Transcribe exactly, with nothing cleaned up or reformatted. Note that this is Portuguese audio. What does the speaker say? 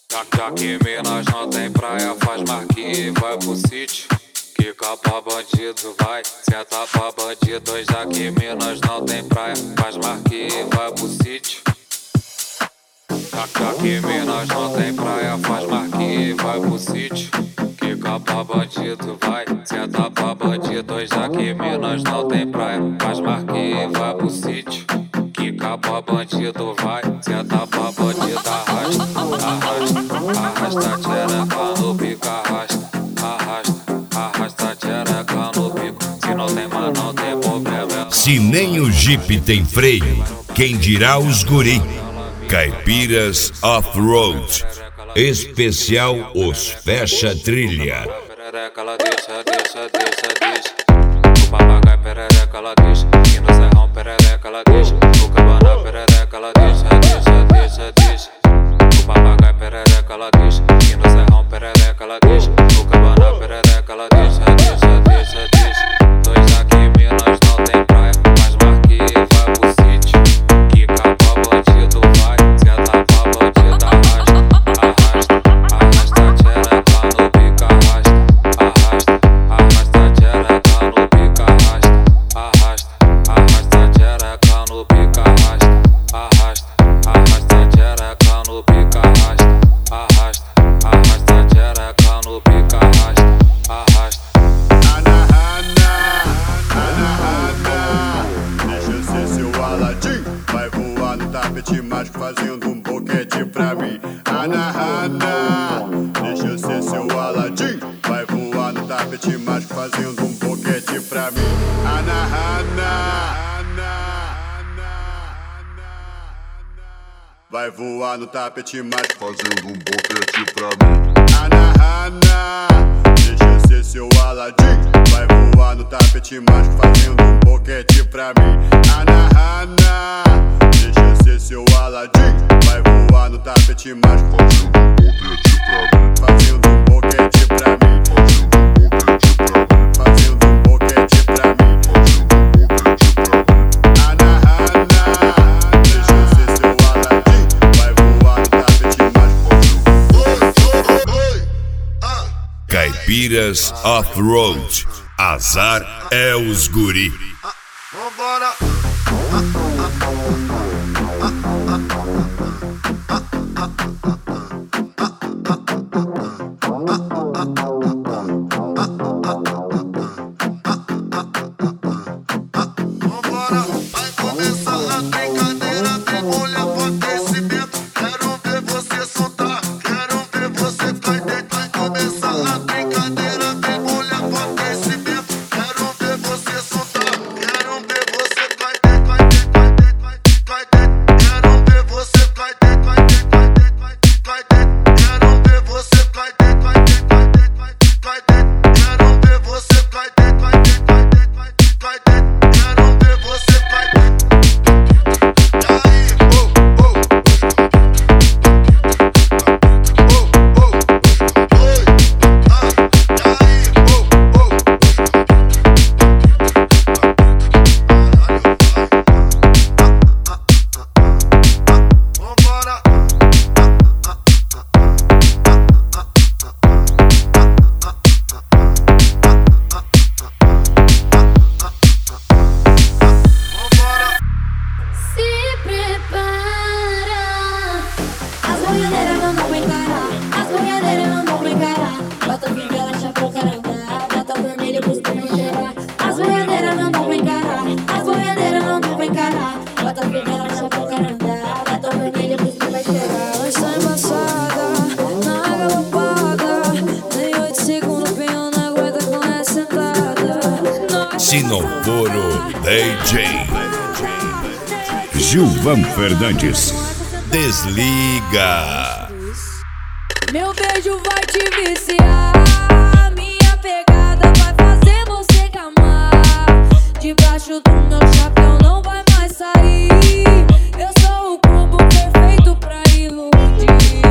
Já que Minas não tem praia, faz marquinha e vai pro sítio. Quica pra bandido, vai, senta pra bandido. Já que Minas não tem praia, faz marquinha e vai pro sítio. Já que Minas não tem praia, faz marquinha e vai pro sítio. Quica pra bandido, vai, senta pra bandido. Já que Minas não tem praia, faz marquinha e vai pro sítio. Quica pra bandido, vai, senta pra bandido. Arrasta, arrasta, arrasta a tchereca no pico, arrasta, arrasta, arrasta a tchereca no pico. Se não tem mar, não tem problema. Se nem o Jeep tem freio, quem dirá os guri? Caipiras Off-Road, especial Os Fecha Trilha. Perereca ela deixa, deixa, deixa, deixa. O papagaio perereca ela deixa. E no serrão perereca ela deixa. O cabana perereca ela deixa, deixa, deixa, deixa. O papagaio perereca ela deixa. E no serrão perereca ela deixa. O cabana perereca ela deixa, deixa, deixa, deixa. Dois aqui Minas não tem praia, mas marquinha e vai pro sítio. Quica pra bandido, vai, senta pra bandido. Arrasta, arrasta, arrasta a tchereca no pico, arrasta, arrasta, arrasta a tchereca no pico, arrasta, arrasta, arrasta a tchereca no pico, arrasta, arrasta, arrasta a tchereca no pico, arrasta, arrasta, arrasta a tchereca no pico, arrasta, arrasta. Ana Hana, Ana Hana, deixa eu ser seu Aladim. Vai voar no tapete mágico fazendo um boquete pra mim. Ana Hana, deixa eu ser seu Aladim. Vai voar no tapete mágico fazendo um boquete pra mim. Ana Hana, vai voar no tapete mágico fazendo um boquete pra mim. Ana Hana, deixa eu ser seu Aladim. Vai voar no tapete mágico fazendo um boquete pra mim. Ana Hana, deixa eu ser seu Aladim. Vai voar no tapete mágico fazendo um boquete pra mim. Fazendo um boquete pra mim. Ana Hana, deixa eu ser seu Aladim. Vai voar no tapete mágico. Caipiras Off-Road, azar é os guri. Vambora! Se não for o D J Gilvan Fernandes, desliga. Meu beijo vai te viciar, minha pegada vai fazer você gamar. Debaixo do meu chapéu não vai mais sair. Eu sou o combo perfeito pra iludir.